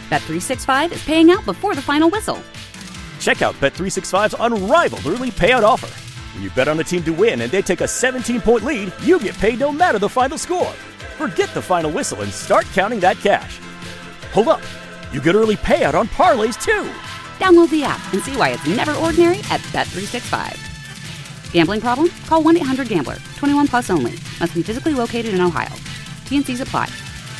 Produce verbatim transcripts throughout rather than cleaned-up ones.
Bet three sixty-five is paying out before the final whistle. Check out Bet three sixty-five's unrivaled early payout offer. When you bet on a team to win and they take a seventeen-point lead, you get paid no matter the final score. Forget the final whistle and start counting that cash. Hold up. You get early payout on parlays, too. Download the app and see why it's never ordinary at Bet three sixty-five. Gambling problem? Call one eight hundred gambler. twenty-one plus only. Must be physically located in Ohio. T N Cs apply.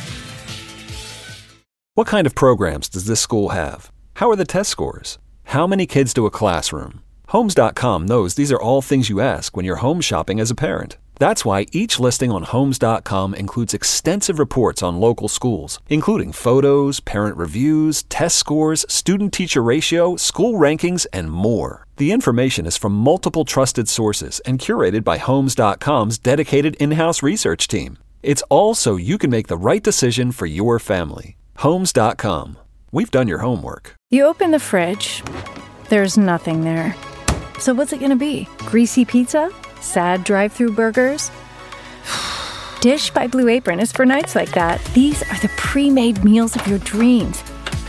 What kind of programs does this school have? How are the test scores? How many kids to a classroom? Homes dot com knows these are all things you ask when you're home shopping as a parent. That's why each listing on Homes dot com includes extensive reports on local schools, including photos, parent reviews, test scores, student-teacher ratio, school rankings, and more. The information is from multiple trusted sources and curated by Homes dot com's dedicated in-house research team. It's all so you can make the right decision for your family. Homes dot com. We've done your homework. You open the fridge. There's nothing there. So what's it going to be? Greasy pizza? Sad drive-through burgers? Dish by Blue Apron is for nights like that. These are the pre-made meals of your dreams.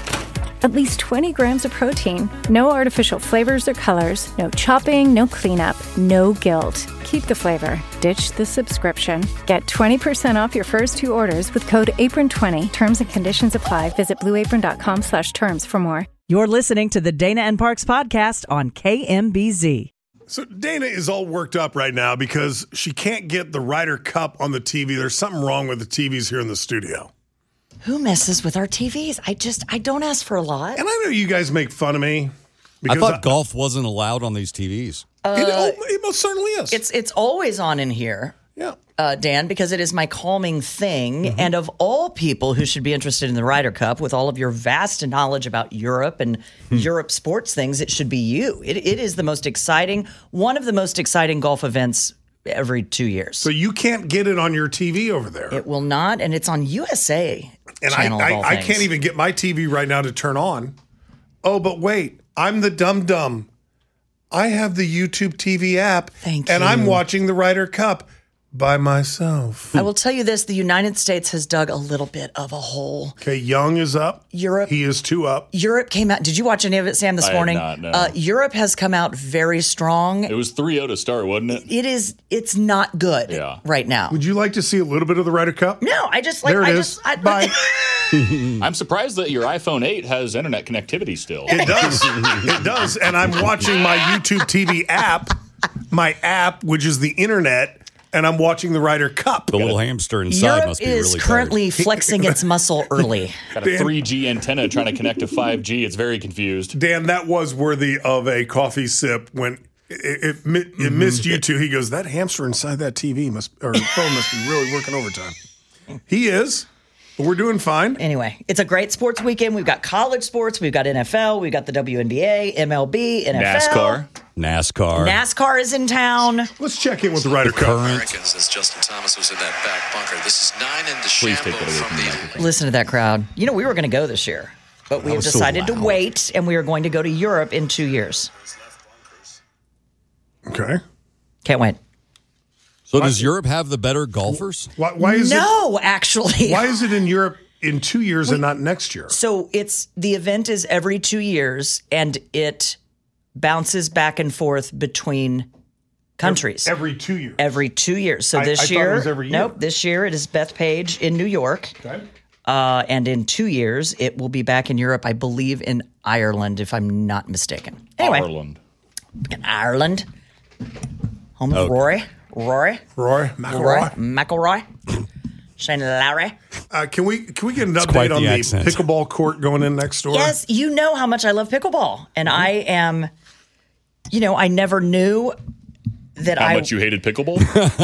At least twenty grams of protein, no artificial flavors or colors, no chopping, no cleanup, no guilt. Keep the flavor. Ditch the subscription. Get twenty percent off your first two orders with code apron twenty. Terms and conditions apply. Visit blue apron dot com slash terms for more. You're listening to the Dana and Parks podcast on K M B Z. So Dana is all worked up right now because she can't get the Ryder Cup on the T V. There's something wrong with the T Vs here in the studio. Who messes with our T Vs? I just, I don't ask for a lot. And I know you guys make fun of me. I thought I, golf wasn't allowed on these T Vs. Uh, it, it most certainly is. It's it's always on in here. Yeah. Uh, Dan, because it is my calming thing. Mm-hmm. And of all people who should be interested in the Ryder Cup, with all of your vast knowledge about Europe and hmm. Europe sports things, it should be you. It, it is the most exciting, one of the most exciting golf events every two years. So you can't get it on your T V over there. It will not, and it's on U S A and channel. I, of all I, I things. can't even get my T V right now to turn on. Oh, but wait, I'm the dumb dumb. I have the YouTube T V app, Thank and you. I'm watching the Ryder Cup by myself. I will tell you this, the United States has dug a little bit of a hole. Okay, Young is up. Europe. He is two up. Europe came out. Did you watch any of it, Sam, this I morning? have not, no. uh, Europe has come out very strong. It was three oh to start, wasn't it? It is, it's not good Yeah. right now. Would you like to see a little bit of the Ryder Cup? No, I just like, There it I is. just, I, Bye. I'm surprised that your iPhone eight has internet connectivity still. It does. It does. And I'm watching my YouTube T V app, my app, which is the internet, and I'm watching the Ryder Cup. The little hamster inside Europe must be is really currently tired. flexing its muscle early. Got a three G antenna trying to connect to five G. It's very confused. Dan, that was worthy of a coffee sip when it, it, mi- it Mm-hmm. missed you two. He goes, that hamster inside that T V must, or phone must be really working overtime. He is. But we're doing fine. Anyway, it's a great sports weekend. We've got college sports. We've got N F L. We've got the W N B A, M L B, N F L. NASCAR. NASCAR. NASCAR is in town. Let's check in with the Ryder The Cup. current. Americans as Justin Thomas was in that back bunker. This is nine in Please take DeChambeau it away from from the the microphone. Listen to that crowd. You know, we were going to go this year, but we That have was so decided to loud. wait, and we are going to go to Europe in two years. Okay. Can't wait. So does Europe have the better golfers? Why, why is no, actually. it? Why is it in Europe in two years and not next year? So it's the event is every two years, and it bounces back and forth between countries Every two years. every two years. So I- this I thought it year, was every year. nope. This year it is Bethpage in New York, Okay. uh, and in two years it will be back in Europe. I believe in Ireland, if I'm not mistaken. Anyway, Ireland. in Ireland, home of Okay. Rory, Rory, Roy Rory, McIlroy. McIlroy, Shane Lowry. Uh, can we can we get an quite update on the the accent. pickleball court going in next door? Yes, you know how much I love pickleball, and I am. You know, I never knew that How I much you hated pickleball?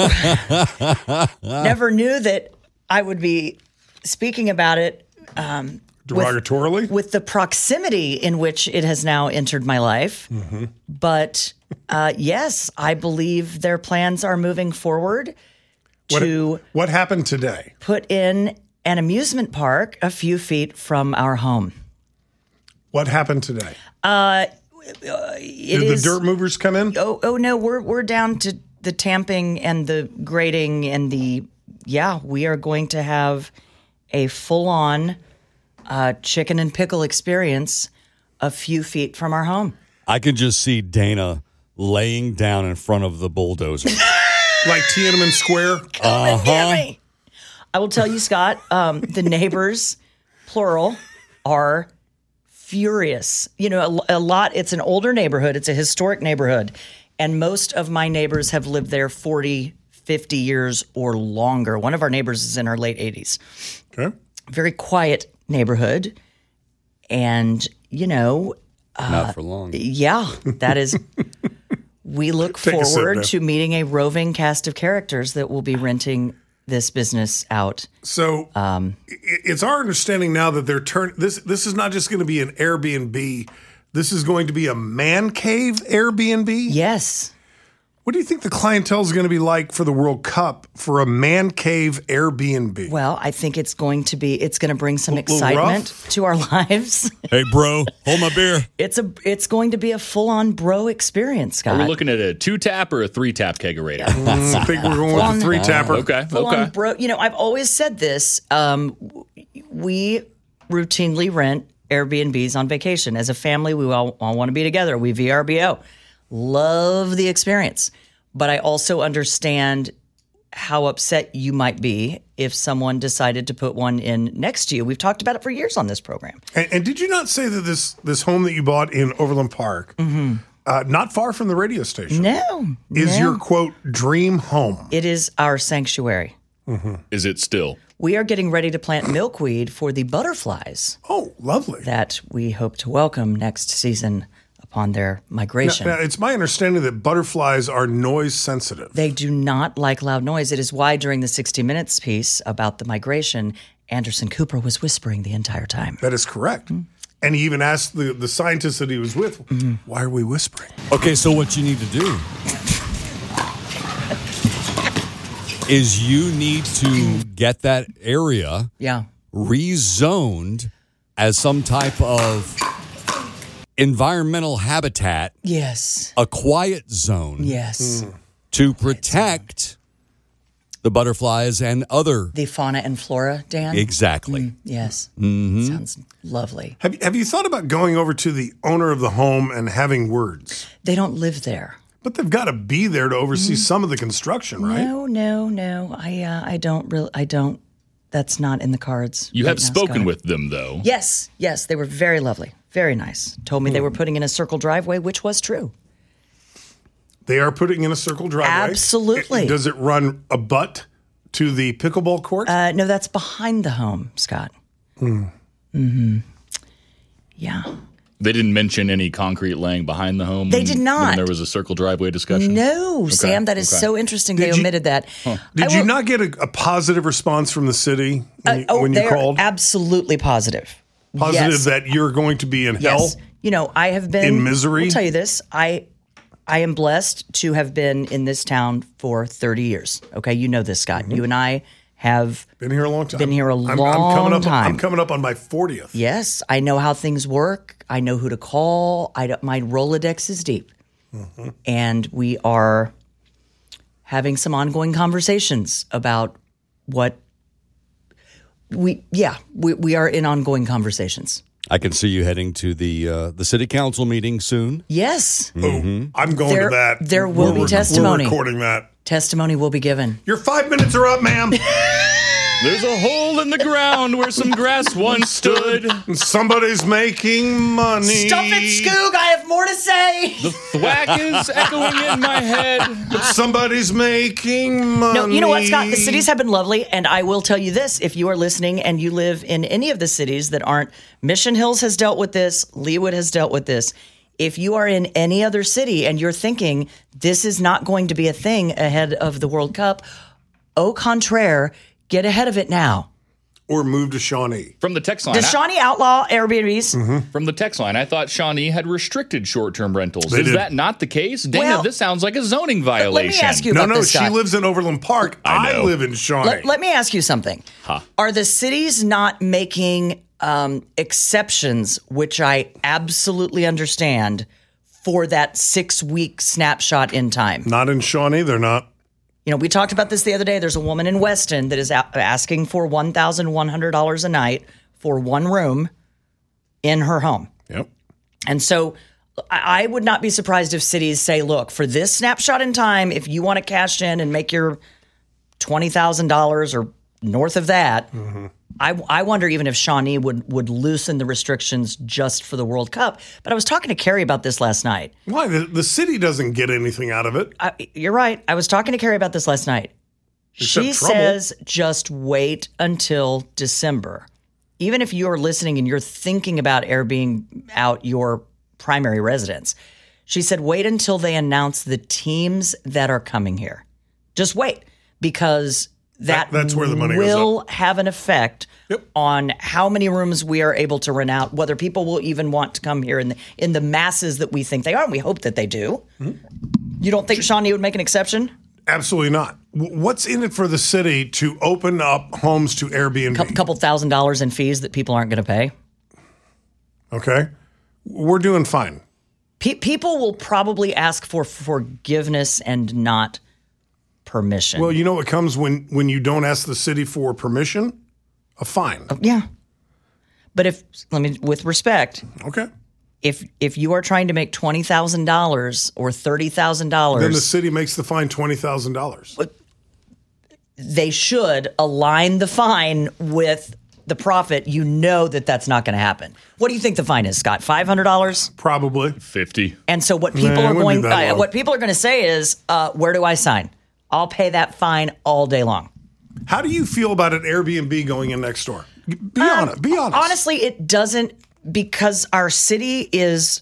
never knew that I would be speaking about it um, Derogatorily? with, with the proximity in which it has now entered my life. Mm-hmm. But uh, yes, I believe their plans are moving forward to What, what happened today? put in an amusement park a few feet from our home. What happened today? It Did is- the dirt movers come in? Oh, oh no, we're we're down to the tamping and the grading and the yeah, we are going to have a full-on uh, chicken and pickle experience a few feet from our home. I can just see Dana laying down in front of the bulldozer. Like Tiananmen Square? Come and get me. I will tell you, Scott, um, the neighbors, plural, are furious. You know, a, a lot, it's an older neighborhood. It's a historic neighborhood. And most of my neighbors have lived there forty, fifty years or longer. One of our neighbors is in her late eighties. Okay. Very quiet neighborhood. And, you know, uh, Not for long. Yeah, that is. We look Take a sip forward now. to meeting a roving cast of characters that will be renting this business out. So um, it's our understanding now that they're turn this. This is not just going to be an Airbnb. This is going to be a man cave Airbnb. Yes. What do you think the clientele is going to be like for the World Cup for a man cave Airbnb? Well, I think it's going to be. It's going to bring some little excitement rough? to our lives. Hey, bro, hold my beer. It's a. It's going to be a full-on bro experience, Scott. Are we looking at a two-tap or a three-tap kegerator? Mm, I think we're going with the three tapper. Okay, Full okay. on bro. You know, I've always said this. Um, we routinely rent Airbnbs on vacation. As a family, we all, all want to be together. We V R B O. Love the experience. But I also understand how upset you might be if someone decided to put one in next to you. We've talked about it for years on this program. And, and did you not say that this this home that you bought in Overland Park, Mm-hmm. uh, not far from the radio station, No. is no. your quote dream home? It is our sanctuary. Is it still? We are getting ready to plant milkweed for the butterflies Oh, lovely. that we hope to welcome next season upon their migration. Now, it's my understanding that butterflies are noise sensitive. They do not like loud noise. It is why during the sixty minutes piece about the migration, Anderson Cooper was whispering the entire time. That is correct. Mm-hmm. And he even asked the, the scientist that he was with, why are we whispering? Okay, so what you need to do is you need to get that area Yeah. rezoned as some type of environmental habitat, Yes. a quiet zone Yes. to protect the butterflies and other. The fauna and flora, Dan? Exactly. Yes. Mm-hmm. Sounds lovely. Have, have you thought about going over to the owner of the home and having words? They don't live there. But they've got to be there to oversee some of the construction, right? No, no, no. I uh, I don't really I don't that's not in the cards. You right have now, spoken Scott. with them, though. Yes, yes, they were very lovely. Very nice. Told me they were putting in a circle driveway, which was true. They are putting in a circle driveway. Absolutely. It- does it run a butt to the pickleball court? Uh, no, that's behind the home, Scott. Hmm. Mm-hmm. Yeah. They didn't mention any concrete laying behind the home. They when- did not. When there was a circle driveway discussion. No, Sam, that is okay. so interesting. Did they you- omitted that. Did I you will- not get a, a positive response from the city when Uh, you, oh, when you they're called? absolutely positive. Positive Yes. that you're going to be in hell? Yes. You know, I have been In misery? I'll tell you this. I I am blessed to have been in this town for thirty years. Okay, you know this, Scott. You and I have Been here a long time. Been here a I'm, I'm long coming up, time. I'm coming up on my fortieth. Yes, I know how things work. I know who to call. I don't, my Rolodex is deep. Mm-hmm. And we are having some ongoing conversations about what we yeah, we we are in ongoing conversations. I can see you heading to the uh, the city council meeting soon. Yes. Oh, I'm going There- to that. there will We're be rec- testimony. We're recording that. Testimony will be given. Your five minutes are up, ma'am. There's a hole in the ground where some grass once stood. Somebody's making money. Stuff it, Skoog. I have more to say. The thwack is echoing in my head. Somebody's making money. No, you know what, Scott? The cities have been lovely, and I will tell you this: if you are listening and you live in any of the cities that aren't, Mission Hills has dealt with this, Leawood has dealt with this. If you are in any other city and you're thinking this is not going to be a thing ahead of the World Cup, au contraire, get ahead of it now. Or move to Shawnee. From the text line. Does I- Shawnee outlaw Airbnbs? From the text line, I thought Shawnee had restricted short-term rentals. They Is did. that not the case? Dana, Well, this sounds like a zoning violation. let me ask you No, about no, this, she Scott. lives in Overland Park. I I, know. live in Shawnee. Let, let me ask you something. Huh. Are the cities not making um, exceptions, which I absolutely understand, for that six-week snapshot in time? Not in Shawnee, they're not. You know, we talked about this the other day. There's a woman in Weston that is a- asking for one thousand one hundred dollars a night for one room in her home. Yep. And so I I would not be surprised if cities say, look, for this snapshot in time, if you want to cash in and make your twenty thousand dollars or north of that, mm-hmm. I, I wonder even if Shawnee would, would loosen the restrictions just for the World Cup. But I was talking to Carrie about this last night. Why? The, the city doesn't get anything out of it. I, you're right. I was talking to Carrie about this last night. She says just wait until December. Even if you're listening and you're thinking about Airbnb out your primary residence, she said wait until they announce the teams that are coming here. Just wait, because that, that that's where the money will goes up. have an effect yep. on how many rooms we are able to rent out, whether people will even want to come here in the, in the masses that we think they are, and we hope that they do. Mm-hmm. You don't think Shawnee would make an exception? Absolutely not. What's in it for the city to open up homes to Airbnb? A couple thousand dollars in fees that people aren't going to pay. Okay. We're doing fine. Pe- people will probably ask for forgiveness and not permission. Well, you know what comes when, when you don't ask the city for permission? A fine. Uh, yeah. But if, let me, with respect. Okay. If if you are trying to make twenty thousand dollars or thirty thousand dollars. Then the city makes the fine twenty thousand dollars. They should align the fine with the profit. You know that that's not going to happen. What do you think the fine is, Scott? five hundred dollars? Probably. fifty. And so what people nah, are going uh, what people are going to say is, uh, where do I sign? I'll pay that fine all day long. How do you feel about an Airbnb going in next door? Be um, honest. Be honest. Honestly, it doesn't, because our city is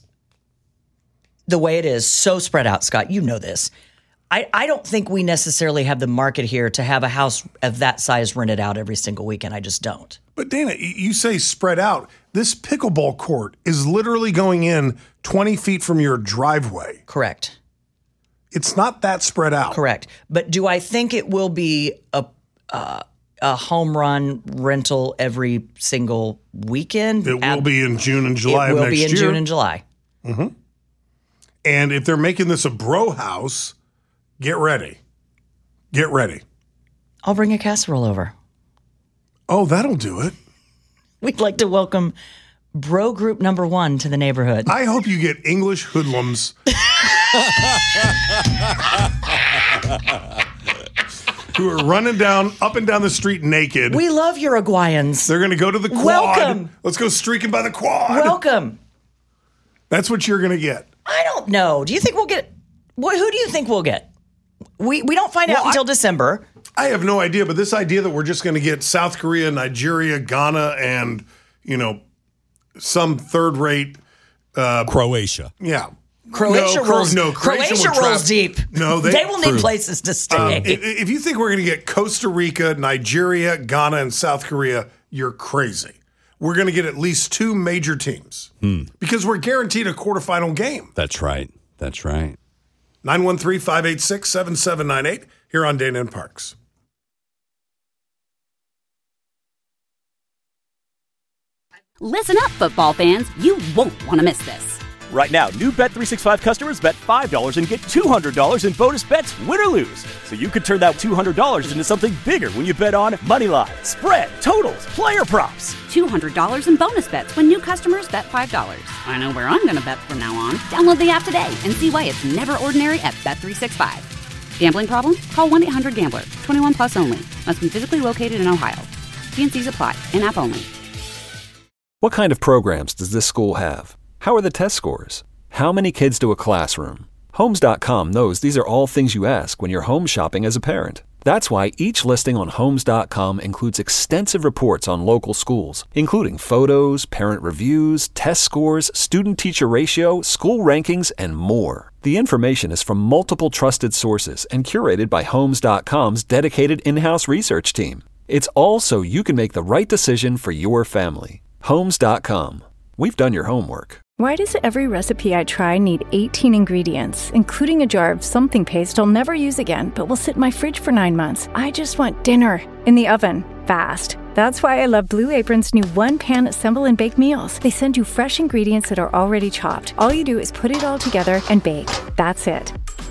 the way it is, so spread out, Scott. You know this. I, I don't think we necessarily have the market here to have a house of that size rented out every single weekend. I just don't. But Dana, you say spread out. This pickleball court is literally going in twenty feet from your driveway. Correct. It's not that spread out. Correct. But do I think it will be a uh, a home run rental every single weekend? It will Ab- be in June and July of next year. It will be in year. June and July. Mm-hmm. And if they're making this a bro house, get ready. Get ready. I'll bring a casserole over. Oh, that'll do it. We'd like to welcome bro group number one to the neighborhood. I hope you get English hoodlums. Who are running down, up and down the street naked. We love Uruguayans. They're going to go to the quad. Welcome. Let's go streaking by the quad. Welcome. That's what you're going to get. I don't know. Do you think we'll get, what, who do you think we'll get? We we don't find well, out until I, December. I have no idea, but this idea that we're just going to get South Korea, Nigeria, Ghana, and, you know, some third-rate... Uh, Croatia. Yeah. Croatia no, rolls. No, Croatia, Croatia rolls deep. No, they, they will need places to stay. Um, if, if you think we're going to get Costa Rica, Nigeria, Ghana, and South Korea, you're crazy. We're going to get at least two major teams hmm. because we're guaranteed a quarterfinal game. That's right. That's right. nine one three, five eight six, seven seven nine eight here on Dana and Parks. Listen up, football fans. You won't want to miss this. Right now, new Bet three sixty-five customers bet five dollars and get two hundred dollars in bonus bets, win or lose. So you could turn that two hundred dollars into something bigger when you bet on money line, spread, totals, player props. two hundred dollars in bonus bets when new customers bet five dollars. I know where I'm going to bet from now on. Download the app today and see why it's never ordinary at Bet three sixty-five. Gambling problem? Call one eight hundred gambler. twenty-one plus only. Must be physically located in Ohio. T and C's apply. In-app only. What kind of programs does this school have? How are the test scores? How many kids do a classroom? Homes dot com knows these are all things you ask when you're home shopping as a parent. That's why each listing on Homes dot com includes extensive reports on local schools, including photos, parent reviews, test scores, student-teacher ratio, school rankings, and more. The information is from multiple trusted sources and curated by Homes dot com's dedicated in-house research team. It's all so you can make the right decision for your family. Homes dot com. We've done your homework. Why does every recipe I try need eighteen ingredients, including a jar of something paste I'll never use again, but will sit in my fridge for nine months? I just want dinner in the oven, fast. That's why I love Blue Apron's new one-pan assemble and bake meals. They send you fresh ingredients that are already chopped. All you do is put it all together and bake. That's it.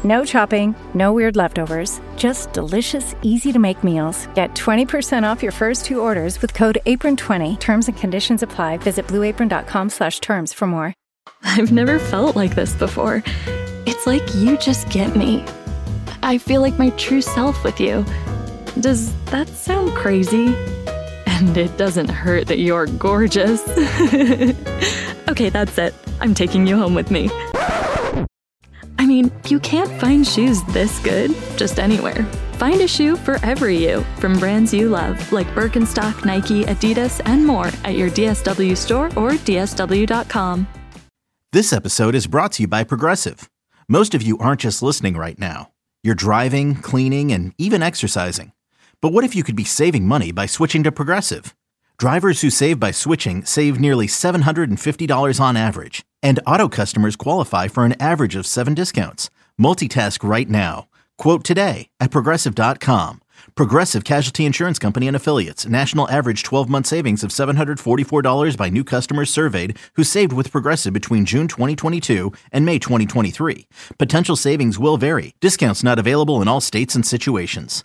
No chopping, no weird leftovers. Just delicious, easy-to-make meals. Get twenty percent off your first two orders with code apron twenty. Terms and conditions apply. Visit blue apron dot com slash terms for more. I've never felt like this before. It's like you just get me. I feel like my true self with you. Does that sound crazy? And it doesn't hurt that you're gorgeous. Okay, that's it. I'm taking you home with me. I mean, you can't find shoes this good just anywhere. Find a shoe for every you from brands you love, like Birkenstock, Nike, Adidas, and more at your D S W store or D S W dot com. This episode is brought to you by Progressive. Most of you aren't just listening right now. You're driving, cleaning, and even exercising. But what if you could be saving money by switching to Progressive? Drivers who save by switching save nearly seven hundred fifty dollars on average. And auto customers qualify for an average of seven discounts. Multitask right now. Quote today at Progressive dot com. Progressive Casualty Insurance Company and Affiliates. National average twelve-month savings of seven hundred forty-four dollars by new customers surveyed who saved with Progressive between June twenty twenty-two and May twenty twenty-three. Potential savings will vary. Discounts not available in all states and situations.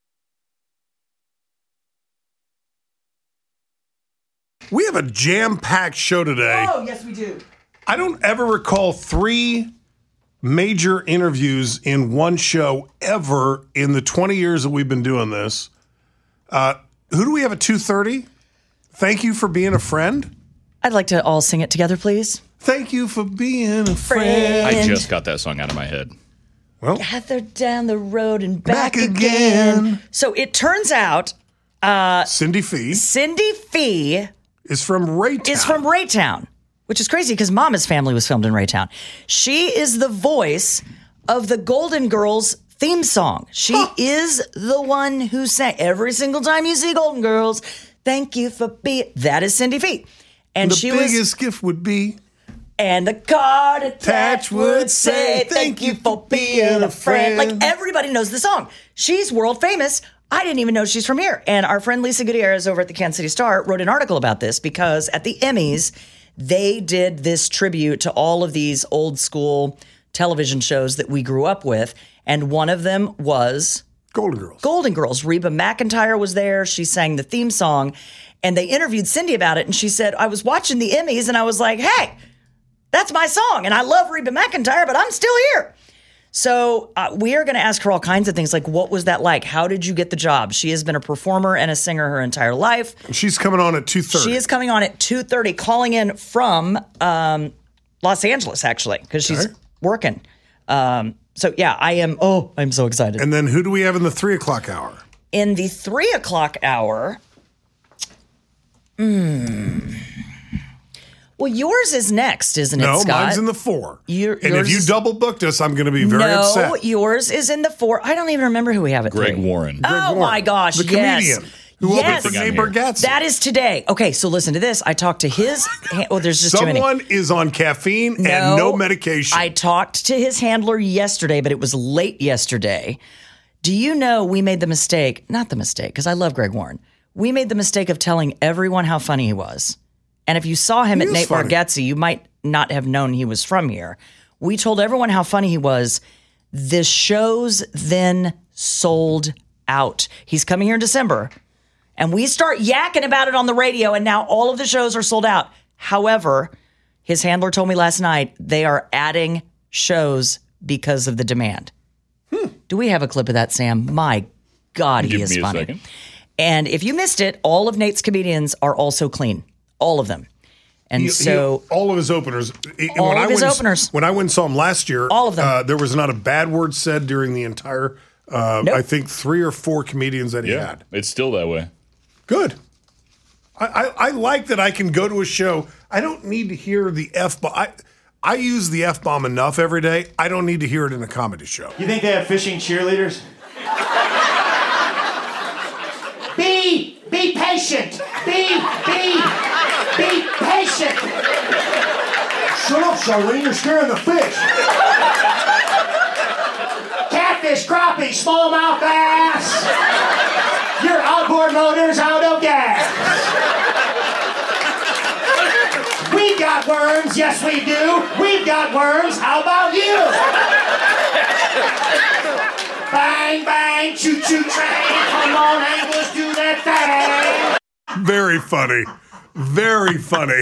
We have a jam-packed show today. Oh, yes, we do. I don't ever recall three major interviews in one show ever in the twenty years that we've been doing this. Uh, who do we have at two thirty? Thank you for being a friend. I'd like to all sing it together, please. Thank you for being a friend. I just got that song out of my head. Well, Gather down the road and back, back again. again. So it turns out uh, Cindy Fee Cindy Fee is from Raytown. Is from Raytown, which is crazy because Mama's Family was filmed in Raytown. She is the voice of the Golden Girls theme song. She huh. is the one who sang every single time you see Golden Girls. Thank you for being. That is Cindy Fee, and the she biggest was, gift would be. And the card attached would say, "Thank you for being a friend." Like everybody knows the song. She's world famous. I didn't even know she's from here. And our friend Lisa Gutierrez over at the Kansas City Star wrote an article about this because at the Emmys, they did this tribute to all of these old school television shows that we grew up with. And one of them was Golden Girls. Golden Girls. Reba McEntire was there. She sang the theme song. And they interviewed Cindy about it. And she said, I was watching the Emmys and I was like, hey, that's my song. And I love Reba McEntire, but I'm still here. So uh, we are going to ask her all kinds of things, like what was that like? How did you get the job? She has been a performer and a singer her entire life. She's coming on at two thirty. She is coming on at two thirty, calling in from um, Los Angeles, actually, because she's right. working. Um, so, yeah, I am, oh, I'm so excited. And then who do we have in the three o'clock hour? In the three o'clock hour, hmm. Well, yours is next, isn't it, no, Scott? No, mine's in the four. Your, and if you is... double booked us, I'm going to be very no, upset. No, yours is in the four. I don't even remember who we have at Greg three. Warren. Oh, Greg Warren. my gosh, the yes. comedian. Who yes. opened for Neighbor Gatsby. That is today. Okay, so listen to this. I talked to his... Well, there's just Someone too many. is on caffeine no, and no medication. I talked to his handler yesterday, but it was late yesterday. Do you know we made the mistake... Not the mistake, because I love Greg Warren. We made the mistake of telling everyone how funny he was. And if you saw him he at Nate funny. Bargatze, you might not have known he was from here. We told everyone how funny he was. The shows then sold out. He's coming here in December. And we start yakking about it on the radio, and now all of the shows are sold out. However, his handler told me last night they are adding shows because of the demand. Hmm. Do we have a clip of that, Sam? My God, he Give is me a funny. second. And if you missed it, all of Nate's comedians are also clean. All of them. And he, so... He, all of his openers. All when of I his went, openers. When I went and saw him last year, all of them. Uh, there was not a bad word said during the entire, uh, nope. I think, three or four comedians that he yeah, had. It's still that way. Good. I, I, I like that I can go to a show. I don't need to hear the F-bomb. I, I use the F-bomb enough every day. I don't need to hear it in a comedy show. You think they have fishing cheerleaders? Be, be patient. Be, be, be patient. Shut up, Charlene. You're scaring the fish. Catfish, crappie, smallmouth bass. Your outboard motor's out of gas. We got worms. Yes, we do. We've got worms. How about you? Bang, bang, choo-choo train. Come on, Angus, do that thing. Very funny. Very funny.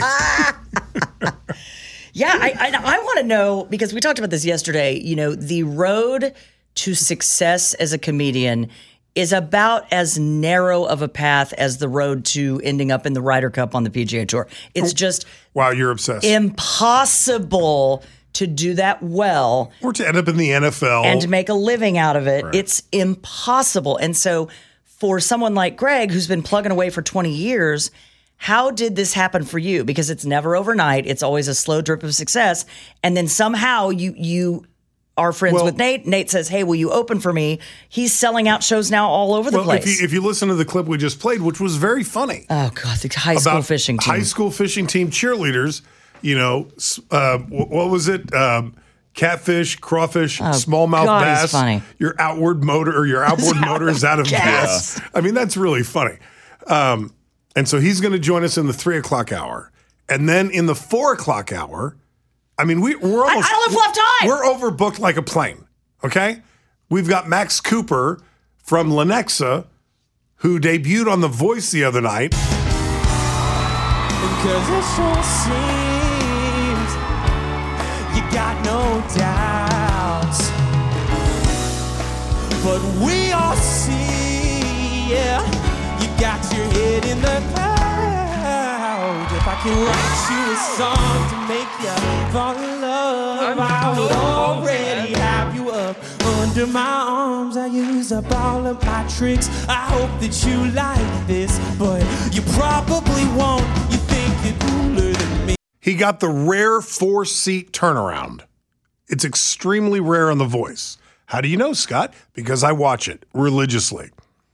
Yeah, I, I, I want to know, because we talked about this yesterday, you know, the road to success as a comedian is about as narrow of a path as the road to ending up in the Ryder Cup on the P G A Tour. It's just wow, you're obsessed. Impossible to do that well. Or to end up in the N F L. And to make a living out of it. Right. It's impossible. And so for someone like Greg, who's been plugging away for twenty years, how did this happen for you? Because it's never overnight. It's always a slow drip of success. And then somehow you you are friends Well- with Nate. Nate says, hey, will you open for me? He's selling out shows now all over the well, place. if you, if you listen to the clip we just played, which was very funny. Oh, God, the high school about fishing team. High school fishing team cheerleaders, you know, s- uh, wh- what was it? Um, catfish, crawfish, smallmouth God, he's bass. funny. Your outward motor or your outboard motor is out of gas. I mean, that's really funny. Um, and so he's going to join us in the three o'clock hour. And then in the four o'clock hour, I mean, we, we're almost. I don't have left time. We're overbooked like a plane, okay? We've got Max Cooper from Lenexa, who debuted on The Voice the other night. Because it sure seems you got no doubts. But we all see, yeah, you got your head in the clouds. If I can write you a song to make you fall in love, I would already have you up under my arms. I use up all of my tricks. I hope that you like this, but you probably won't. You think you're cooler than me. He got the rare four-seat turnaround. It's extremely rare on The Voice. How do you know, Scott? Because I watch it religiously.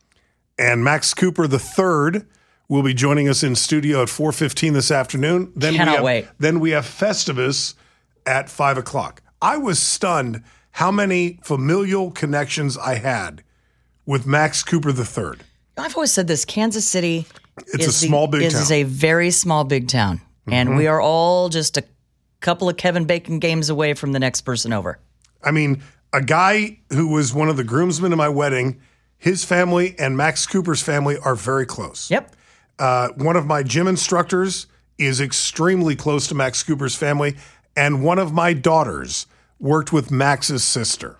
And Max Cooper the third will be joining us in studio at four fifteen this afternoon. Then Cannot we have, wait. Then we have Festivus at five o'clock. I was stunned how many familial connections I had with Max Cooper the third. I've always said this, Kansas City It's is a small, big is town. a very small, big town. And Mhm. we are all just a couple of Kevin Bacon games away from the next person over. I mean, a guy who was one of the groomsmen in my wedding, his family and Max Cooper's family are very close. Yep. Uh, one of my gym instructors is extremely close to Max Cooper's family, and one of my daughters worked with Max's sister.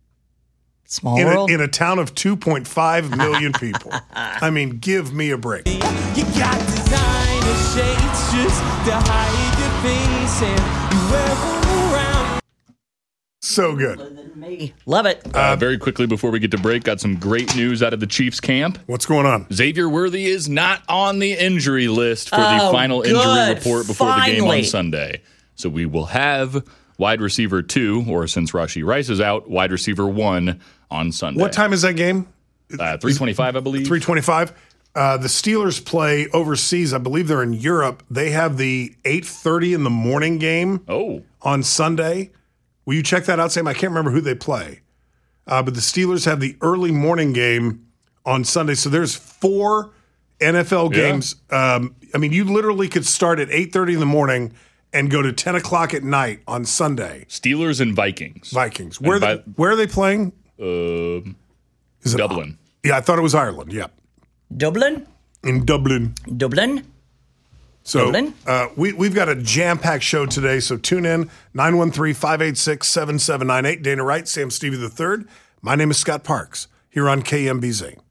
Small in world. A, in a town of two point five million people. I mean, give me a break. You got designer shades just to hide your face, and you wear them around. So good. Love it. Uh, very quickly before we get to break, got some great news out of the Chiefs camp. What's going on? Xavier Worthy is not on the injury list for Oh, the final good. injury report before the game Finally. on Sunday. So we will have wide receiver two, or since Rashee Rice is out, wide receiver one on Sunday. What time is that game? Uh, three twenty-five, I believe. three twenty-five. Uh, the Steelers play overseas. I believe they're in Europe. They have the eight thirty in the morning game oh. on Sunday. Will you check that out, Sam? I can't remember who they play. Uh, but the Steelers have the early morning game on Sunday. So there's four N F L Yeah. games. Um, I mean, you literally could start at eight thirty in the morning and go to ten o'clock at night on Sunday. Steelers and Vikings. Vikings. Where, And they, by- where are they playing? Uh, Is it Dublin. Yeah, I thought it was Ireland. Yeah. Dublin? In Dublin. Dublin? So Dublin? uh, we, we've got a jam-packed show today, so tune in, nine one three, five eight six, seven seven nine eight. Dana Wright, Sam Stevie the third. My name is Scott Parks, here on K M B Z.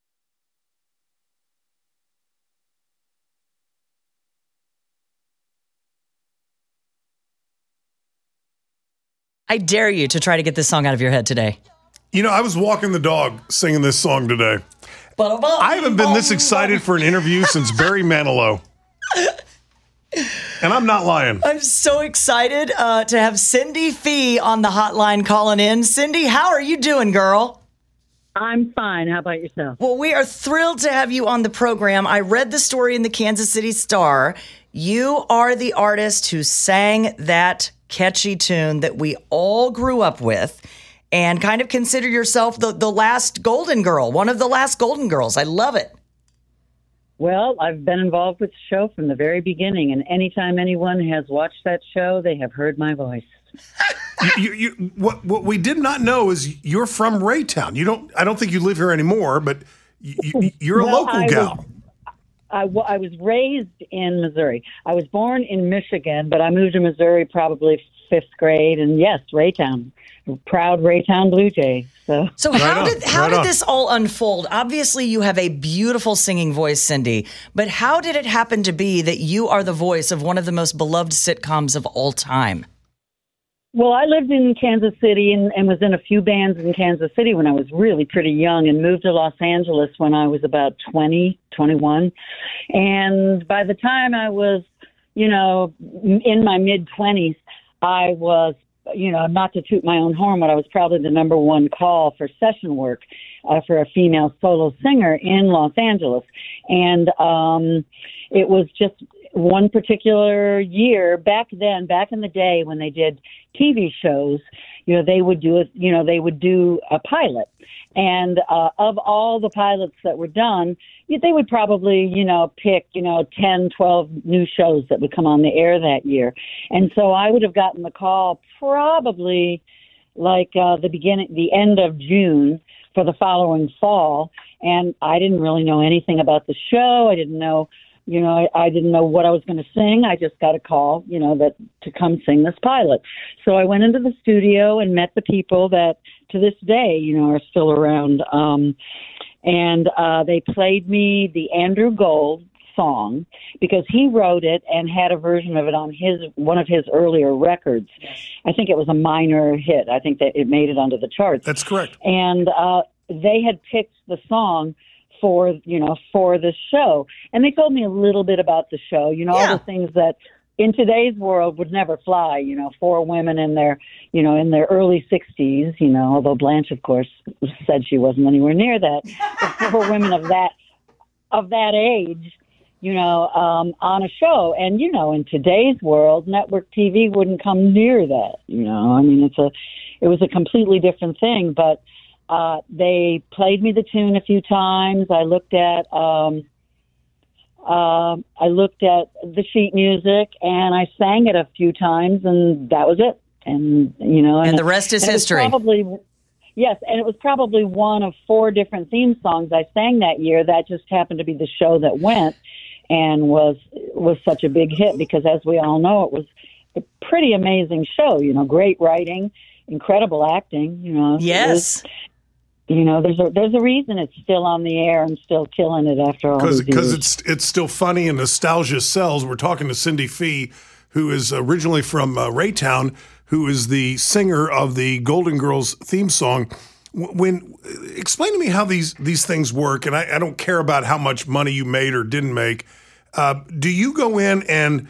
I dare you to try to get this song out of your head today. You know, I was walking the dog singing this song today. I haven't been this excited for an interview since Barry Manilow. And I'm not lying. I'm so excited uh, to have Cindy Fee on the hotline calling in. Cindy, how are you doing, girl? I'm fine. How about yourself? Well, we are thrilled to have you on the program. I read the story in the Kansas City Star. You are the artist who sang that catchy tune that we all grew up with and kind of consider yourself the, the last Golden Girl, one of the last Golden Girls. I love it. Well, I've been involved with the show from the very beginning, and anytime anyone has watched that show, they have heard my voice. you, you, what what we did not know is you're from Raytown. You don't. I don't think you live here anymore, but you, you're a Well, local I gal. Was, I, w- I was raised in Missouri. I was born in Michigan, but I moved to Missouri probably fifth grade. And yes, Raytown, proud Raytown Blue Jay. So, So Right how on, did how right did on. this all unfold? Obviously, you have a beautiful singing voice, Cindy. But how did it happen to be that you are the voice of one of the most beloved sitcoms of all time? Well, I lived in Kansas City and, and was in a few bands in Kansas City when I was really pretty young, and moved to Los Angeles when I was about twenty, twenty-one. And by the time I was, you know, in my mid-twenties, I was, you know, not to toot my own horn, but I was probably the number one call for session work uh, for a female solo singer in Los Angeles. And um, it was just one particular year back then, back in the day when they did T V shows, you know, they would do it, you know, they would do a pilot. And uh, of all the pilots that were done, they would probably, you know, pick, you know, ten, twelve new shows that would come on the air that year. And so I would have gotten the call probably like uh, the beginning, the end of June for the following fall. And I didn't really know anything about the show. I didn't know, you know, I, I didn't know what I was going to sing. I just got a call, you know, that to come sing this pilot. So I went into the studio and met the people that to this day, you know, are still around. Um, and uh, they played me the Andrew Gold song because he wrote it and had a version of it on his one of his earlier records. I think it was a minor hit. I think that it made it onto the charts. That's correct. And uh, they had picked the song for, you know, for the show. And they told me a little bit about the show, you know, Yeah. all the things that in today's world would never fly, you know, four women in their, you know, in their early sixties, you know, although Blanche, of course, said she wasn't anywhere near that. But four women of that, of that age, you know, um, on a show. And, you know, in today's world, network T V wouldn't come near that, you know. I mean, it's a, it was a completely different thing, but uh, they played me the tune a few times. I looked at, um, uh, I looked at the sheet music and I sang it a few times, and that was it. And, you know, And the rest is and it was history. Probably, yes, and it was probably one of four different theme songs I sang that year. That just happened to be the show that went and was was such a big hit because, as we all know, it was a pretty amazing show. You know, great writing, incredible acting. You know, Yes. It was, you know, there's a there's a reason it's still on the air and still killing it after all these Because years. it's it's still funny and nostalgia sells. We're talking to Cindy Fee, who is originally from uh, Raytown, who is the singer of the Golden Girls theme song. When explain to me how these these things work, and I, I don't care about how much money you made or didn't make. Uh, do you go in and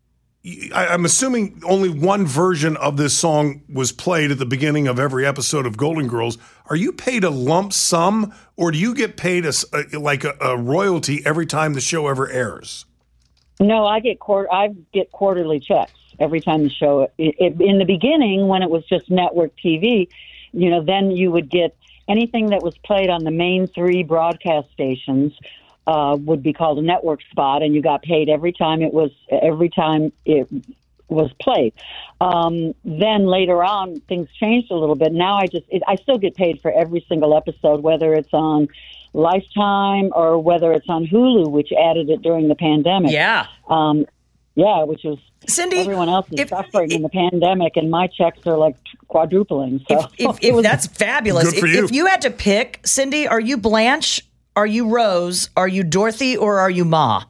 I, I'm assuming only one version of this song was played at the beginning of every episode of Golden Girls. Are you paid a lump sum, or do you get paid a, a, like a, a royalty every time the show ever airs? No, I get quar- I get quarterly checks every time the show. It, it, in the beginning, when it was just network T V, you know, then you would get anything that was played on the main three broadcast stations uh, would be called a network spot, and you got paid every time it was every time it was played. Um, then later on, things changed a little bit. Now I just it, I still get paid for every single episode, whether it's on Lifetime or whether it's on Hulu, which added it during the pandemic. Yeah. Um, yeah, which was Cindy, everyone else is suffering in the pandemic, and my checks are like quadrupling. So If, if, if that's fabulous. Good for if, you. if you had to pick, Cindy, are you Blanche? Are you Rose? Are you Dorothy? Or are you Ma?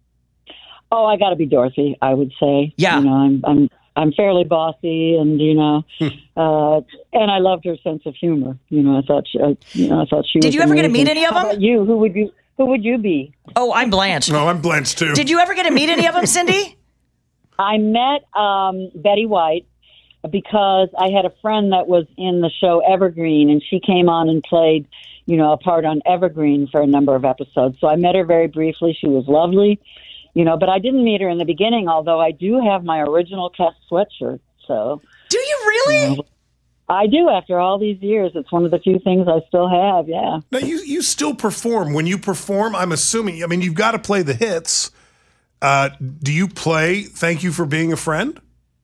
oh, I got to be Dorothy, I would say. Yeah. You know, I'm I'm I'm fairly bossy, and you know, uh, and I loved her sense of humor. You know, I thought she, uh, you know, I thought she. Did was you ever get to amazing. meet any of How them? about you? Who would you? Who would you be? Oh, I'm Blanche. No, I'm Blanche too. Did you ever get to meet any of them, Cindy? I met um, Betty White because I had a friend that was in the show Evergreen, and she came on and played, you know, a part on Evergreen for a number of episodes. So I met her very briefly. She was lovely, you know, but I didn't meet her in the beginning, although I do have my original Tess sweatshirt. So Do you really? you know, I do. After all these years, it's one of the few things I still have. Yeah. Now you you still perform. When you perform, I'm assuming. I mean, you've got to play the hits. Uh, do you play "Thank You for Being a Friend"?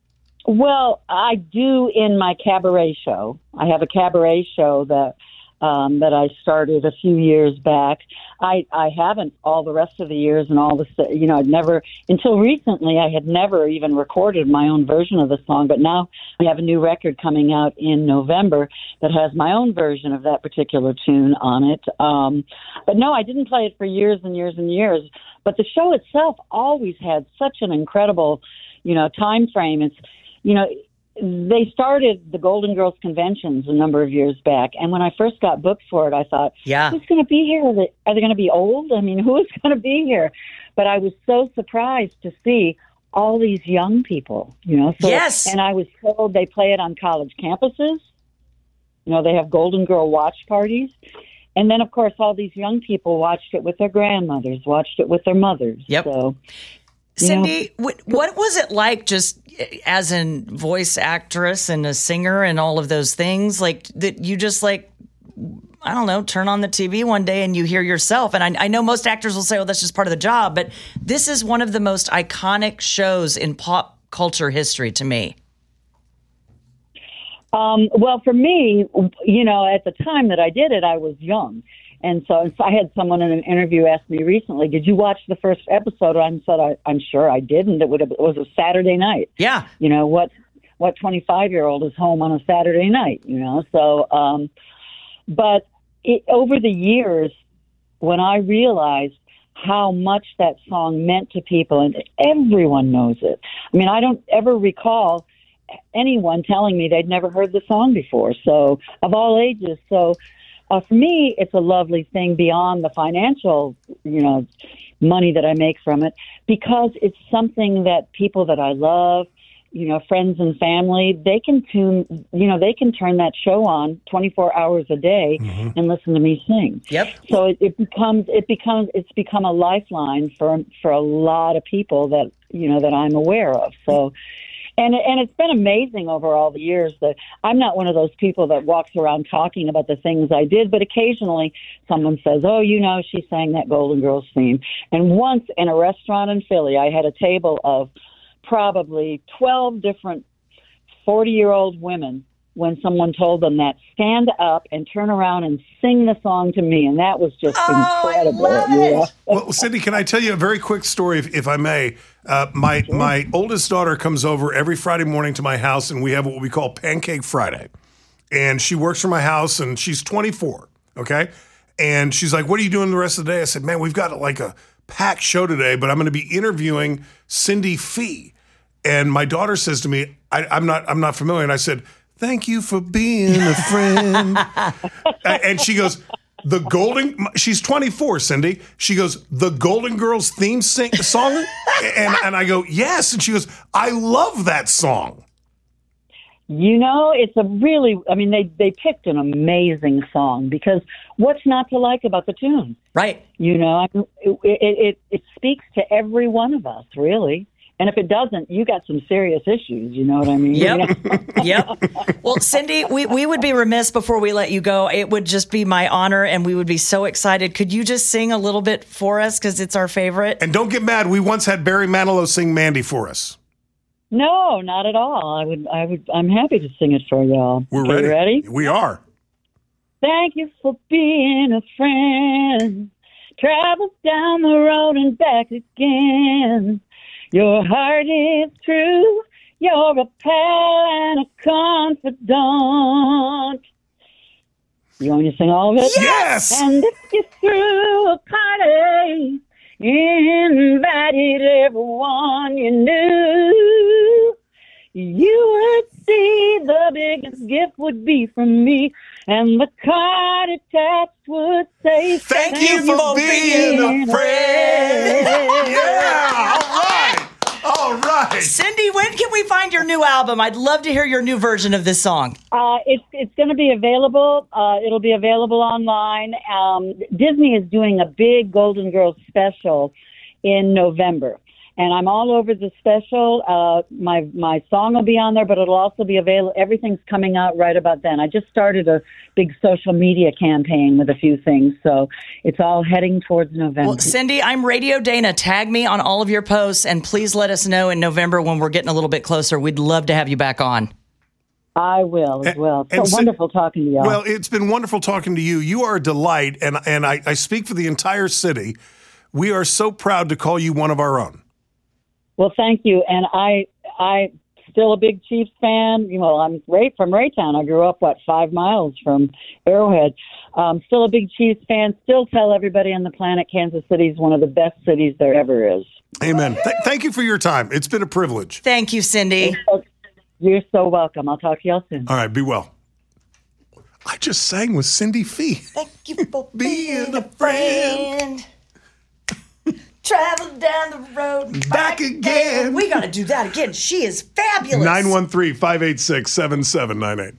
Well, I do in my cabaret show. I have a cabaret show that um, that I started a few years back. I, I haven't all the rest of the years and all the, you know, I'd never, until recently, I had never even recorded my own version of the song. But now we have a new record coming out in November that has my own version of that particular tune on it. Um, but no, I didn't play it for years and years and years. But the show itself always had such an incredible, you know, time frame. It's, you know, they started the Golden Girls conventions a number of years back. And when I first got booked for it, I thought, yeah. who's going to be here? Are they, are they going to be old? I mean, who is going to be here? But I was so surprised to see all these young people, you know. So, yes. And I was told they play it on college campuses. You know, they have Golden Girl watch parties. And then, of course, all these young people watched it with their grandmothers, watched it with their mothers. Yep. So, Cindy, what, what was it like just as a voice actress and a singer and all of those things? Like that you just like, I don't know, turn on the T V one day and you hear yourself. And I, I know most actors will say, well, that's just part of the job. But this is one of the most iconic shows in pop culture history to me. Um, well, for me, you know, at the time that I did it, I was young. And so I had someone in an interview ask me recently, did you watch the first episode? I said, I, I'm sure I didn't. It, would have, it was a Saturday night. Yeah. You know, what what twenty-five-year-old is home on a Saturday night, you know? So, um, but it, over the years, when I realized how much that song meant to people, and everyone knows it. I mean, I don't ever recall anyone telling me they'd never heard the song before. So, of all ages. So, Uh, for me, it's a lovely thing beyond the financial, you know, money that I make from it, because it's something that people that I love, you know, friends and family, they can tune, you know, they can turn that show on twenty-four hours a day mm-hmm. and listen to me sing. Yep. So it, it becomes, it becomes, it's become a lifeline for for a lot of people that, you know, that I'm aware of. So. And and it's been amazing over all the years that I'm not one of those people that walks around talking about the things I did, but occasionally someone says, oh, you know, she sang that Golden Girls theme. And once in a restaurant in Philly, I had a table of probably twelve different forty-year-old women when someone told them that, stand up and turn around and sing the song to me. And that was just oh, incredible. I love it. Yeah. Well, Cindy, can I tell you a very quick story, if, if I may? Uh, my sure. my oldest daughter comes over every Friday morning to my house, and we have what we call Pancake Friday. And she works for my house, and she's twenty-four, okay? And she's like, what are you doing the rest of the day? I said, man, we've got like a packed show today, but I'm going to be interviewing Cindy Fee. And my daughter says to me, I, I'm not I'm not familiar. And I said, thank you for being a friend. And she goes, the Golden, she's twenty-four, Cindy. She goes, the Golden Girls theme sing, song? And, and I go, yes. And she goes, I love that song. You know, it's a really, I mean, they, they picked an amazing song, because what's not to like about the tune? Right. You know, I mean, it, it, it, it speaks to every one of us, really. And if it doesn't, you got some serious issues. You know what I mean? Yep. Yep. Well, Cindy, we, we would be remiss before we let you go. It would just be my honor, and we would be so excited. Could you just sing a little bit for us, because it's our favorite? And don't get mad. We once had Barry Manilow sing Mandy for us. No, not at all. I would, I would, I'm happy to sing it for y'all. We're okay, ready. ready. We are. Thank you for being a friend. Travel down the road and back again. Your heart is true. You're a pal and a confidant. You want me to sing all of it? Yes! And if you threw a party, invited everyone you knew, you would see the biggest gift would be from me, and the card attached would say, Thank, Thank you for, for being, being a friend. friend. Yeah, all right. All right. Cindy, when can we find your new album? I'd love to hear your new version of this song. Uh, it's it's going to be available. Uh, it'll be available online. Um, Disney is doing a big Golden Girls special in November. And I'm all over the special. Uh, my my song will be on there, but it'll also be available. Everything's coming out right about then. I just started a big social media campaign with a few things, so it's all heading towards November. Well, Cindy, I'm Radio Dana. Tag me on all of your posts, and please let us know in November when we're getting a little bit closer. We'd love to have you back on. I will as well. So and Cin- wonderful talking to y'all. Well, it's been wonderful talking to you. You are a delight, and and I, I speak for the entire city. We are so proud to call you one of our own. Well, thank you. And I, I still a big Chiefs fan. You know, I'm right from Raytown. I grew up, what, five miles from Arrowhead. Um, still a big Chiefs fan. Still tell everybody on the planet Kansas City is one of the best cities there ever is. Amen. Th- thank you for your time. It's been a privilege. Thank you, Cindy. You're so welcome. I'll talk to y'all soon. All right. Be well. I just sang with Cindy Fee. Thank you for being a friend. Travel down the road, back, back again. again. We got to do that again. She is fabulous. nine one three, five eight six, seven seven nine eight.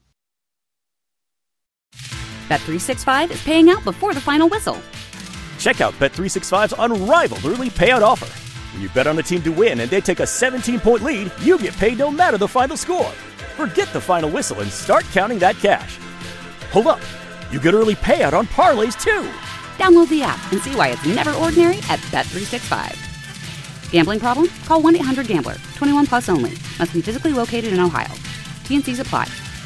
Bet three sixty-five is paying out before the final whistle. Check out Bet three sixty-five's unrivaled early payout offer. When you bet on a team to win and they take a seventeen-point lead, you get paid no matter the final score. Forget the final whistle and start counting that cash. Hold up. You get early payout on parlays, too. Download the app and see why it's never ordinary at Bet three sixty-five. Gambling problem? Call one eight hundred gambler. twenty-one plus only. Must be physically located in Ohio. T and Cs apply.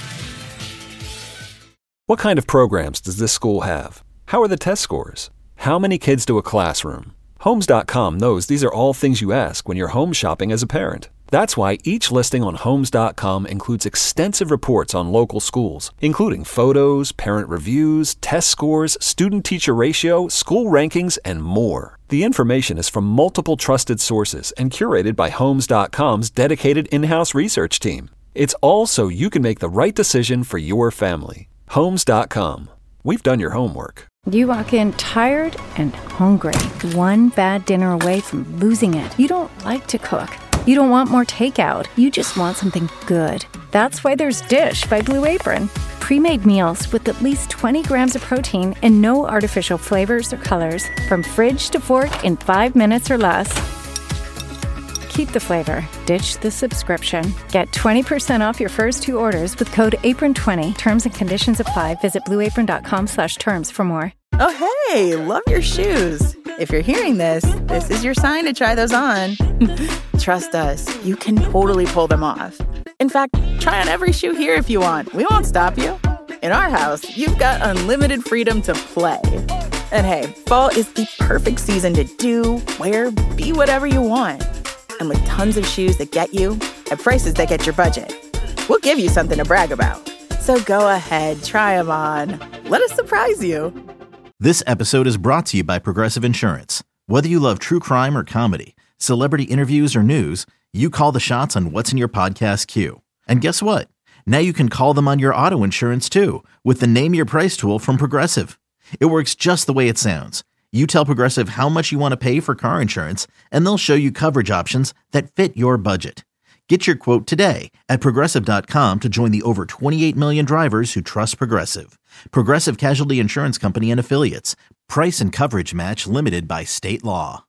What kind of programs does this school have? How are the test scores? How many kids do a classroom? Homes dot com knows these are all things you ask when you're home shopping as a parent. That's why each listing on Homes dot com includes extensive reports on local schools, including photos, parent reviews, test scores, student-teacher ratio, school rankings, and more. The information is from multiple trusted sources and curated by Homes dot com's dedicated in-house research team. It's all so you can make the right decision for your family. Homes dot com. We've done your homework. You walk in tired and hungry, one bad dinner away from losing it. You don't like to cook. You don't want more takeout. You just want something good. That's why there's Dish by Blue Apron. Pre-made meals with at least twenty grams of protein and no artificial flavors or colors. From fridge to fork in five minutes or less. Keep the flavor. Ditch the subscription. Get twenty percent off your first two orders with code apron twenty. Terms and conditions apply. Visit blue apron dot com slash terms for more. Oh, hey, love your shoes. If you're hearing this, this is your sign to try those on. Trust us, you can totally pull them off. In fact, try on every shoe here if you want. We won't stop you. In our house, you've got unlimited freedom to play. And hey, fall is the perfect season to do, wear, be whatever you want. And with tons of shoes that get you at prices that get your budget, we'll give you something to brag about. So go ahead, try them on. Let us surprise you. This episode is brought to you by Progressive Insurance. Whether you love true crime or comedy, celebrity interviews or news, you call the shots on what's in your podcast queue. And guess what? Now you can call them on your auto insurance too with the Name Your Price tool from Progressive. It works just the way it sounds. You tell Progressive how much you want to pay for car insurance, and they'll show you coverage options that fit your budget. Get your quote today at Progressive dot com to join the over twenty-eight million drivers who trust Progressive. Progressive Casualty Insurance Company and Affiliates. Price and coverage match limited by state law.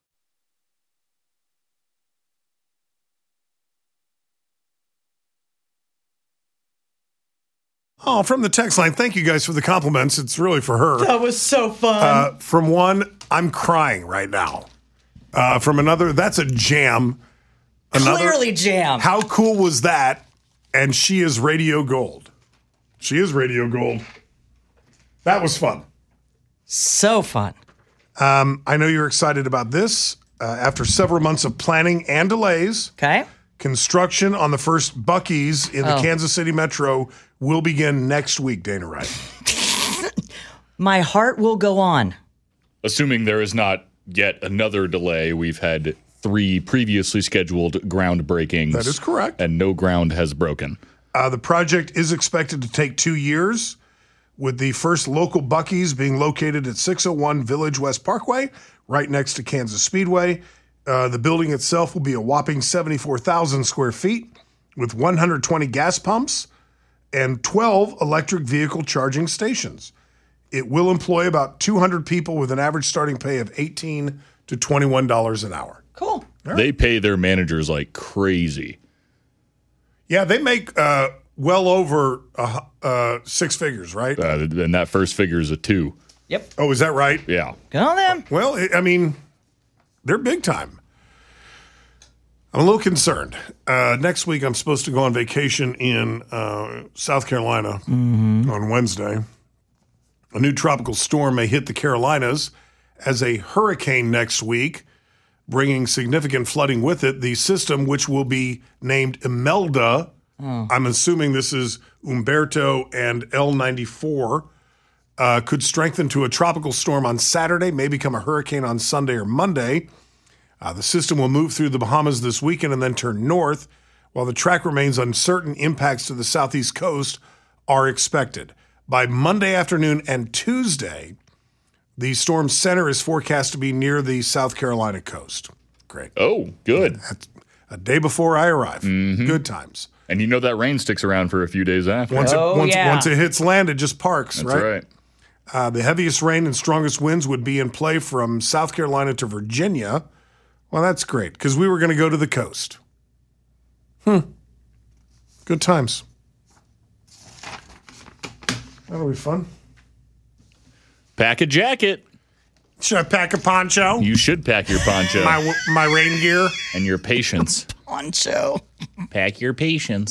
Oh, from the text line, thank you guys for the compliments. It's really for her. That was so fun. Uh, from one, I'm crying right now. Uh, from another, that's a jam. Another, Clearly jam. How cool was that? And she is radio gold. She is radio gold. That was fun. So fun. Um, I know you're excited about this. Uh, after several months of planning and delays, okay, construction on the first Buc-ee's in the Oh. Kansas City Metro will begin next week, Dana Wright. My heart will go on. Assuming there is not yet another delay, we've had three previously scheduled groundbreakings. That is correct. And no ground has broken. Uh, the project is expected to take two years, with the first local Buc-ee's being located at six oh one Village West Parkway, right next to Kansas Speedway. Uh, the building itself will be a whopping seventy-four thousand square feet with one hundred twenty gas pumps and twelve electric vehicle charging stations. It will employ about two hundred people with an average starting pay of eighteen to twenty-one dollars an hour. Cool. They pay their managers like crazy. Yeah, they make uh, well over uh, uh, six figures, right? Uh, and that first figure is a two. Yep. Oh, is that right? Yeah. Good on them. Well, I mean, they're big time. I'm a little concerned. Uh, next week, I'm supposed to go on vacation in uh, South Carolina Mm-hmm. on Wednesday. A new tropical storm may hit the Carolinas as a hurricane next week, bringing significant flooding with it. The system, which will be named Imelda, Oh. I'm assuming this is Umberto and L ninety-four, uh, could strengthen to a tropical storm on Saturday, may become a hurricane on Sunday or Monday. Uh, the system will move through the Bahamas this weekend and then turn north. While the track remains uncertain, impacts to the southeast coast are expected. By Monday afternoon and Tuesday, the storm center is forecast to be near the South Carolina coast. Great. Oh, good. That's a day before I arrive. Mm-hmm. Good times. And you know that rain sticks around for a few days after. Once, Oh, it, once, yeah. once it hits land, it just parks, That's right? right. Uh, the heaviest rain and strongest winds would be in play from South Carolina to Virginia. Well, that's great, because we were going to go to the coast. Hmm. Good times. That'll be fun. Pack a jacket. Should I pack a poncho? You should pack your poncho. My my rain gear. And your patience. Poncho. Pack your patience.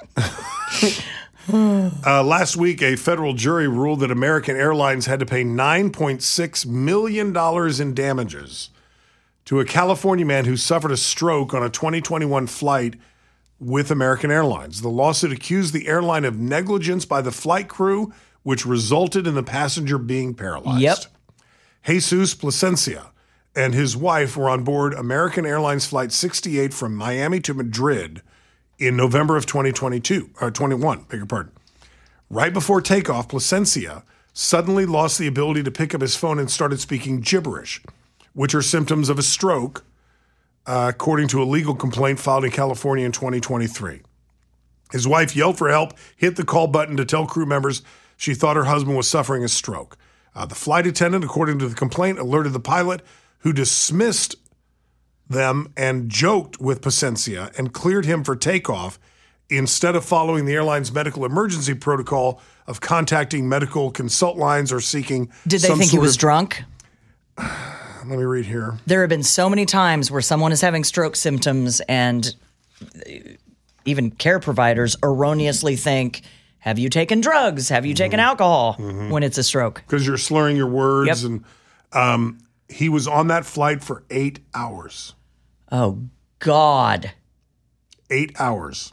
Uh, last week, a federal jury ruled that American Airlines had to pay nine point six million dollars in damages to a California man who suffered a stroke on a twenty twenty-one flight with American Airlines. The lawsuit accused the airline of negligence by the flight crew, which resulted in the passenger being paralyzed. Yep. Jesus Plasencia and his wife were on board American Airlines Flight sixty-eight from Miami to Madrid in November of twenty twenty-two, or twenty-one, beg your pardon. Right before takeoff, Plasencia suddenly lost the ability to pick up his phone and started speaking gibberish, which are symptoms of a stroke, uh, according to a legal complaint filed in California in twenty twenty-three. His wife yelled for help, hit the call button to tell crew members she thought her husband was suffering a stroke. Uh, the flight attendant, according to the complaint, alerted the pilot, who dismissed them and joked with Plasencia and cleared him for takeoff instead of following the airline's medical emergency protocol of contacting medical consult lines or seeking Did they some think he sort was of- drunk? Let me read here. There have been so many times where someone is having stroke symptoms and even care providers erroneously think, have you taken drugs? Have you taken alcohol when it's a stroke? Because you're slurring your words. Yep. And um, he was on that flight for eight hours. Oh, God. Eight hours.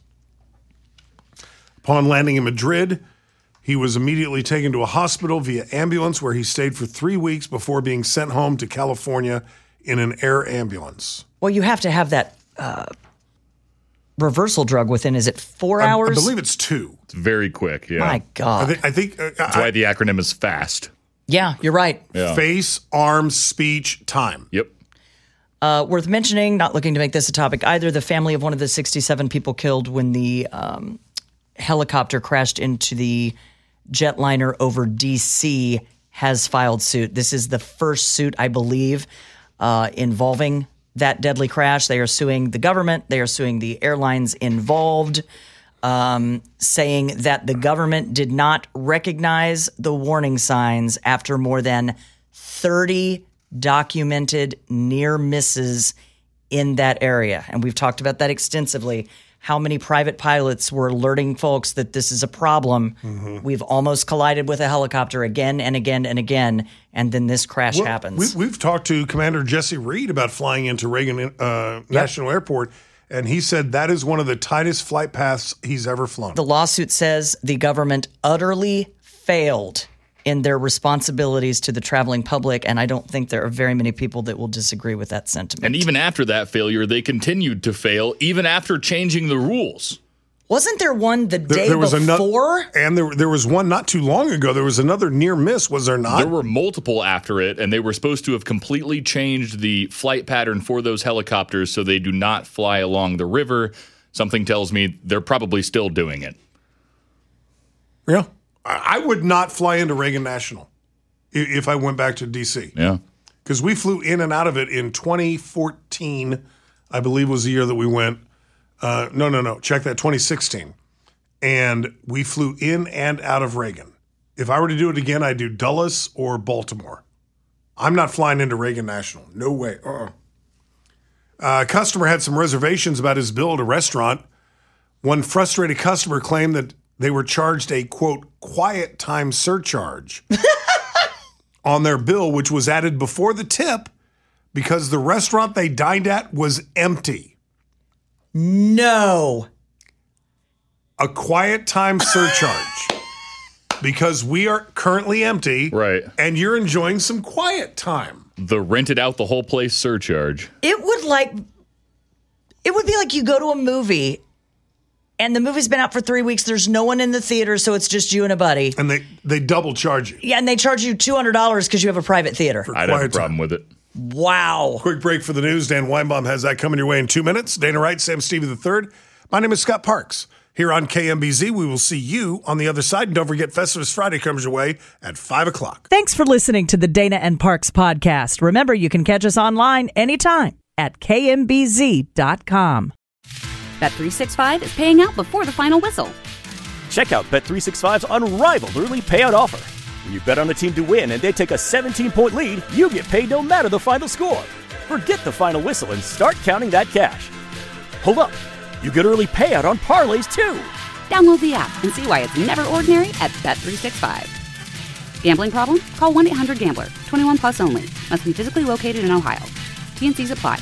Upon landing in Madrid, he was immediately taken to a hospital via ambulance where he stayed for three weeks before being sent home to California in an air ambulance. Well, you have to have that uh, reversal drug within, is it four I, hours? I believe it's two. It's very quick, yeah. My God. I think, I think uh, That's I- why the acronym is FAST. Yeah, you're right. Yeah. face, arm, speech, time. Yep. Uh, worth mentioning, not looking to make this a topic either, the family of one of the sixty-seven people killed when the um, helicopter crashed into the jetliner over D C has filed suit. This is the first suit, I believe, uh, involving that deadly crash. They are suing the government. They are suing the airlines involved, um, saying that the government did not recognize the warning signs after more than thirty documented near misses in that area. And we've talked about that extensively. How many private pilots were alerting folks that this is a problem. Mm-hmm. We've almost collided with a helicopter again and again and again, and then this crash Well, happens. We, we've talked to Commander Jesse Reed about flying into Reagan uh, National Airport, and he said that is one of the tightest flight paths he's ever flown. The lawsuit says the government utterly failed in their responsibilities to the traveling public, and I don't think there are very many people that will disagree with that sentiment. And even after that failure, they continued to fail, even after changing the rules. Wasn't there one the day there was before? Another, and there, there was one not too long ago. There was another near miss, was there not? There were multiple after it, and they were supposed to have completely changed the flight pattern for those helicopters so they do not fly along the river. Something tells me they're probably still doing it. Yeah. I would not fly into Reagan National i- if I went back to D C. Yeah. Because we flew in and out of it in twenty fourteen I believe was the year that we went. Uh, no, no, no. Check that, twenty sixteen. And we flew in and out of Reagan. If I were to do it again, I'd do Dulles or Baltimore. I'm not flying into Reagan National. No way. Uh-uh. Uh, a customer had some reservations about his bill at a restaurant. One frustrated customer claimed that they were charged a, quote, quiet time surcharge on their bill, which was added before the tip because the restaurant they dined at was empty. No. A quiet time surcharge. Because we are currently empty. Right. And you're enjoying some quiet time. The rented out the whole place surcharge. It would like, it would be like you go to a movie and the movie's been out for three weeks. There's no one in the theater, so it's just you and a buddy. And they, they double charge you. Yeah, and they charge you two hundred dollars because you have a private theater. I don't have a problem with it. Wow. Quick break for the news. Dan Weinbaum has that coming your way in two minutes. Dana Wright, Sam Stevie the third. My name is Scott Parks. Here on K M B Z, we will see you on the other side. And don't forget, Festivus Friday comes your way at five o'clock. Thanks for listening to the Dana and Parks podcast. Remember, you can catch us online anytime at K M B Z dot com. Bet three sixty-five is paying out before the final whistle. Check out Bet three sixty-five's unrivaled early payout offer. When you bet on a team to win and they take a seventeen-point lead, you get paid no matter the final score. Forget the final whistle and start counting that cash. Hold up. You get early payout on parlays, too. Download the app and see why it's never ordinary at Bet three sixty-five. Gambling problem? Call one eight hundred gambler. twenty-one plus only. Must be physically located in Ohio. T and C's apply.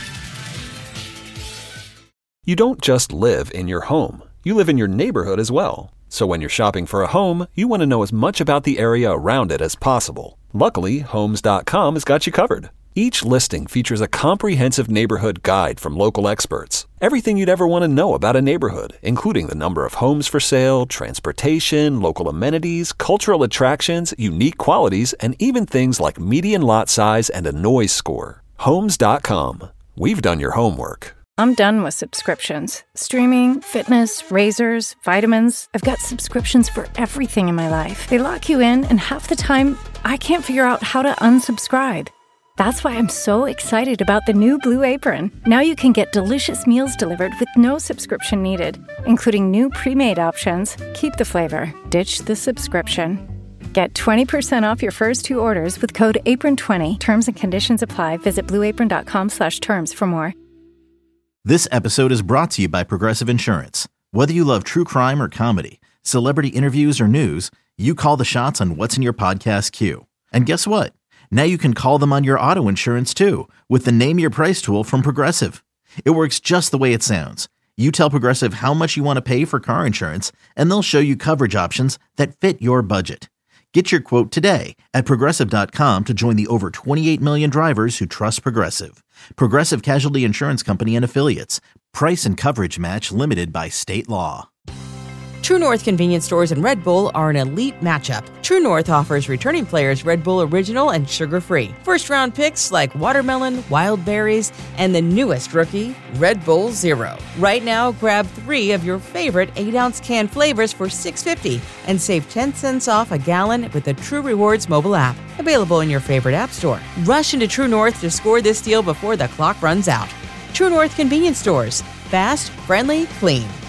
You don't just live in your home. You live in your neighborhood as well. So when you're shopping for a home, you want to know as much about the area around it as possible. Luckily, Homes dot com has got you covered. Each listing features a comprehensive neighborhood guide from local experts. Everything you'd ever want to know about a neighborhood, including the number of homes for sale, transportation, local amenities, cultural attractions, unique qualities, and even things like median lot size and a noise score. Homes dot com. We've done your homework. I'm done with subscriptions. Streaming, fitness, razors, vitamins. I've got subscriptions for everything in my life. They lock you in, and half the time, I can't figure out how to unsubscribe. That's why I'm so excited about the new Blue Apron. Now you can get delicious meals delivered with no subscription needed, including new pre-made options. Keep the flavor, ditch the subscription. Get twenty percent off your first two orders with code apron twenty. Terms and conditions apply. Visit blue apron dot com slash terms for more. This episode is brought to you by Progressive Insurance. Whether you love true crime or comedy, celebrity interviews or news, you call the shots on what's in your podcast queue. And guess what? Now you can call them on your auto insurance too with the Name Your Price tool from Progressive. It works just the way it sounds. You tell Progressive how much you want to pay for car insurance, and they'll show you coverage options that fit your budget. Get your quote today at Progressive dot com to join the over twenty-eight million drivers who trust Progressive. Progressive Casualty Insurance Company and Affiliates. Price and coverage match limited by state law. True North convenience stores and Red Bull are an elite matchup. True North offers returning players Red Bull Original and sugar-free. First-round picks like watermelon, wild berries, and the newest rookie, Red Bull Zero. Right now, grab three of your favorite eight-ounce can flavors for six dollars and fifty cents and save ten cents off a gallon with the True Rewards mobile app. Available in your favorite app store. Rush into True North to score this deal before the clock runs out. True North convenience stores. Fast, friendly, clean.